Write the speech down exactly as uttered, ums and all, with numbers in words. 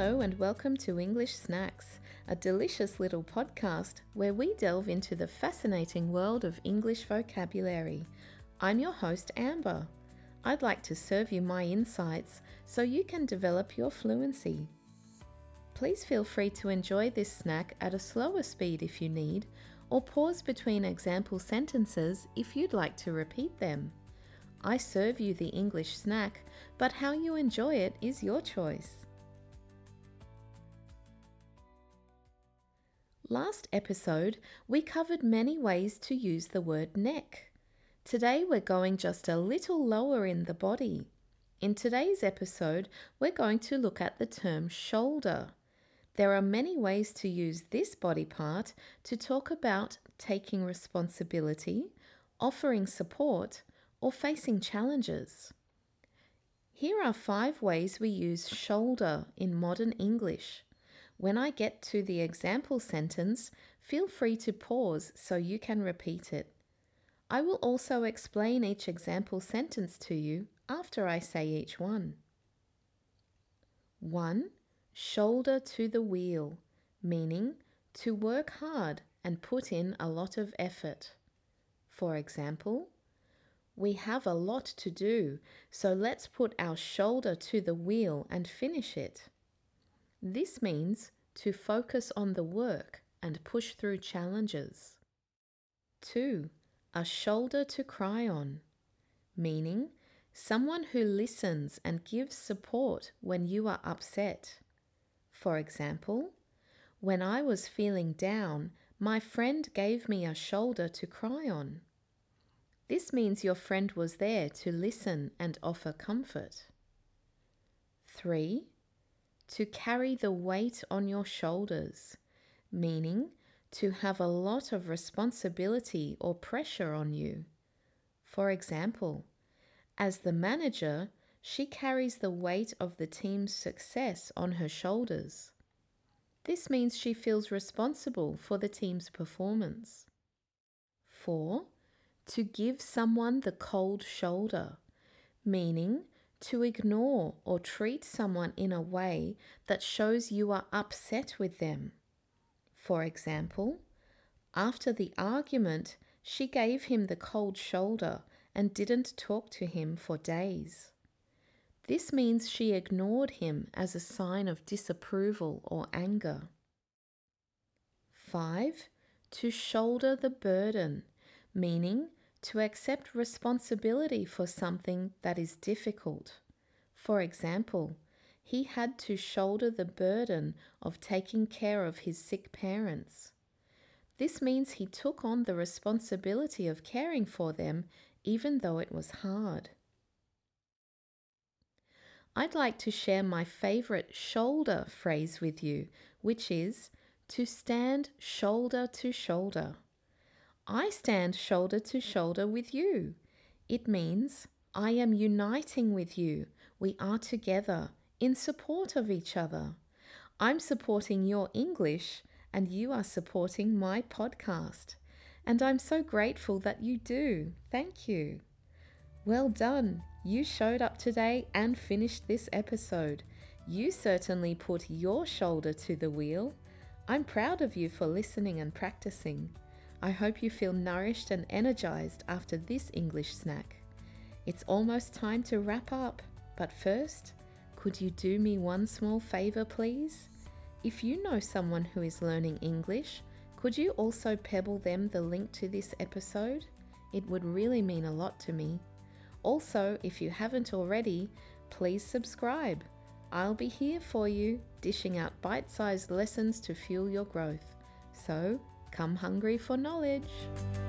Hello and welcome to English Snacks, a delicious little podcast where we delve into the fascinating world of English vocabulary. I'm your host, Amber. I'd like to serve you my insights so you can develop your fluency. Please feel free to enjoy this snack at a slower speed if you need, or pause between example sentences if you'd like to repeat them. I serve you the English snack, but how you enjoy it is your choice. Last episode, we covered many ways to use the word neck. Today we're going just a little lower in the body. In today's episode, we're going to look at the term shoulder. There are many ways to use this body part to talk about taking responsibility, offering support, or facing challenges. Here are five ways we use shoulder in modern English. When I get to the example sentence, feel free to pause so you can repeat it. I will also explain each example sentence to you after I say each one. one. Shoulder to the wheel, meaning to work hard and put in a lot of effort. For example, we have a lot to do, so let's put our shoulder to the wheel and finish it. This means to focus on the work and push through challenges. two. A shoulder to cry on, meaning someone who listens and gives support when you are upset. For example, when I was feeling down, my friend gave me a shoulder to cry on. This means your friend was there to listen and offer comfort. three. To carry the weight on your shoulders, meaning to have a lot of responsibility or pressure on you. For example, as the manager, she carries the weight of the team's success on her shoulders. This means she feels responsible for the team's performance. four. To give someone the cold shoulder, meaning to ignore or treat someone in a way that shows you are upset with them. For example, after the argument, she gave him the cold shoulder and didn't talk to him for days. This means she ignored him as a sign of disapproval or anger. five. To shoulder the burden, meaning to accept responsibility for something that is difficult. For example, he had to shoulder the burden of taking care of his sick parents. This means he took on the responsibility of caring for them even though it was hard. I'd like to share my favorite shoulder phrase with you, which is to stand shoulder to shoulder. I stand shoulder to shoulder with you. It means I am uniting with you. We are together in support of each other. I'm supporting your English and you are supporting my podcast. And I'm so grateful that you do. Thank you. Well done. You showed up today and finished this episode. You certainly put your shoulder to the wheel. I'm proud of you for listening and practicing. I hope you feel nourished and energized after this English snack. It's almost time to wrap up, but first, could you do me one small favor, please? If you know someone who is learning English, could you also pebble them the link to this episode? It would really mean a lot to me. Also, if you haven't already, please subscribe. I'll be here for you, dishing out bite-sized lessons to fuel your growth. So, come hungry for knowledge.